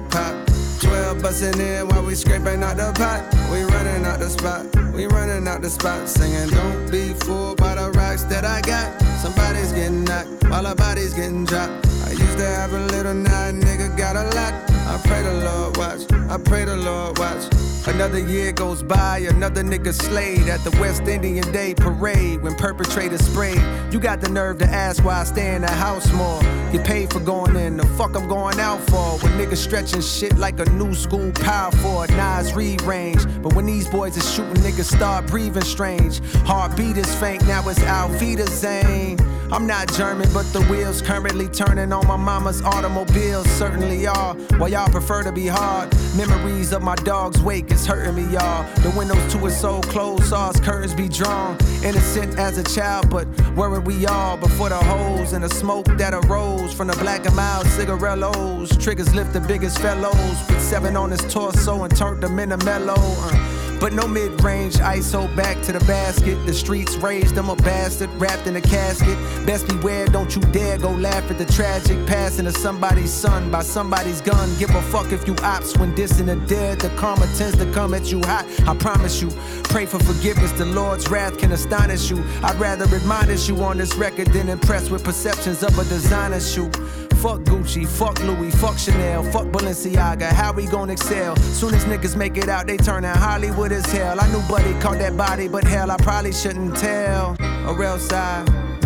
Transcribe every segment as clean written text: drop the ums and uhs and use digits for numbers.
popped. 12 bustin' in while we scraping out the pot. We running out the spot, we running out the spot. Singing, don't be fooled by the rocks that I got. Somebody's getting knocked while our body's getting dropped. I used to have a little, now a nigga got a lot. I pray the Lord watch, I pray the Lord watch. Another year goes by, another nigga slayed at the West Indian Day Parade when perpetrators sprayed. You got the nerve to ask why I stay in the house more. Get paid for going in, the fuck I'm going out for. When niggas stretching shit like a new school power for a Nas Reed range. But when these boys are shooting, niggas start breathing strange. Heartbeat is faint, now it's Auf Wiedersehen. I'm not German, but the wheels currently turning on my mama's automobile. Certainly are, while y'all prefer to be hard. Memories of my dog's wake is hurting me, y'all. The windows to his soul closed, saw his curtains be drawn. Innocent as a child, but weren't we all? Before the holes and the smoke that arose from the black and mild cigarillos. Triggers lift the biggest fellows, put 7 on his torso and turned them into mellow. But no mid-range ISO back to the basket. The streets raised him a bastard wrapped in a casket. Best beware, don't you dare go laugh at the tragic passing of somebody's son by somebody's gun. Give a fuck if you ops when dissing the dead. The karma tends to come at you hot, I promise you. Pray for forgiveness, the Lord's wrath can astonish you. I'd rather admonish you on this record than impress with perceptions of a designer shoe. Fuck Gucci, fuck Louis, fuck Chanel, fuck Balenciaga, how we gon' excel? Soon as niggas make it out, they turn out Hollywood as hell. I knew Buddy caught that body, but hell, I probably shouldn't tell. Or else I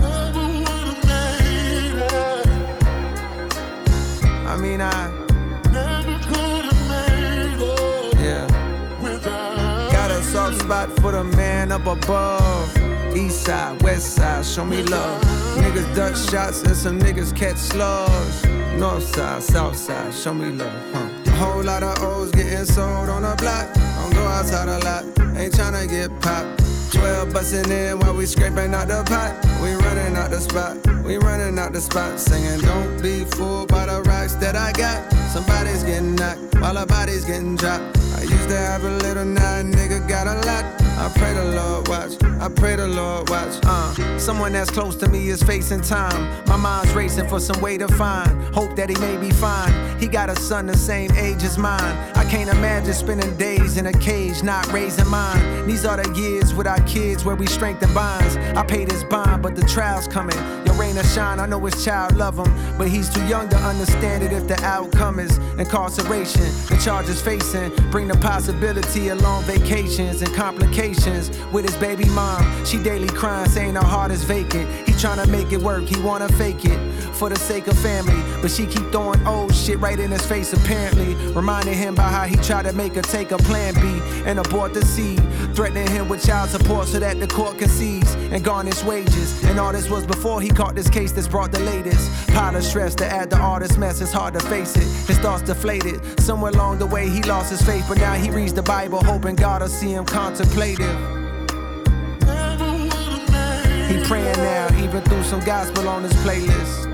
mean, never could have made it. Yeah. Got a soft spot for the man up above. East side, west side, show me love. Niggas duck shots and some niggas catch slugs. North side, south side, show me love. A whole lot of O's getting sold on the block. Don't go outside a lot, ain't tryna get popped. 12 bustin' in while we scraping out the pot. We running out the spot, we running out the spot. Singing, don't be fooled by the rocks that I got. Somebody's getting knocked while our body's getting dropped. I used to have a little, now a nigga got a lot. I pray the Lord watch, I pray the Lord watch. Someone that's close to me is facing time. My mind's racing for some way to find hope that he may be fine. He got a son the same age as mine. I can't imagine spending days in a cage not raising mine. These are the years with our kids where we strengthen bonds. I paid his bond, but the trial's coming. Your rain or shine, I know his child love him, but he's too young to understand it if the outcome is incarceration. The charges facing bring the possibility of long vacations and complications with his baby mom. She daily crying, saying her heart is vacant. He tryna make it work, he wanna fake it for the sake of family, but she keep throwing old shit right in his face apparently, reminding him about how he tried to make her take a plan B and abort the seed, threatening him with child support so that the court can seize and garnish wages. And all this was before he caught this case that's brought the latest pile of stress to add to all this mess. It's hard to face it, his thoughts deflated. Somewhere along the way he lost his faith, but now he reads the Bible hoping God will see him contemplative. He praying now, even through some gospel on his playlist.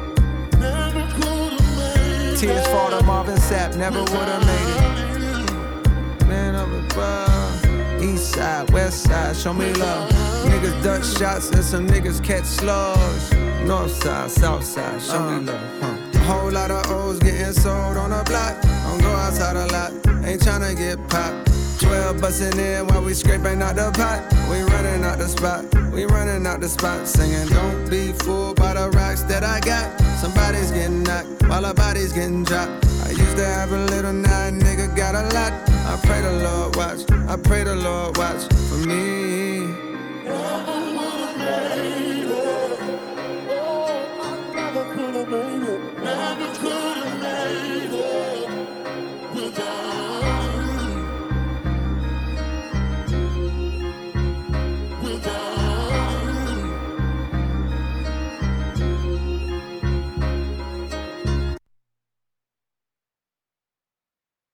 Tears fall to Marvin Sapp, never would've made it. Man up above, east side, west side, show me love. Niggas duck shots and some niggas catch slugs. North side, south side, show me love. A whole lot of O's getting sold on the block. Don't go outside a lot, ain't tryna get popped. 12 bustin' in while we scraping out the pot. We running out the spot, we running out the spot. Singing, don't be fooled by the rocks that I got. Somebody's getting knocked while our body's getting dropped. I used to have a little, now a nigga got a lot. I pray the Lord watch, I pray the Lord watch for me.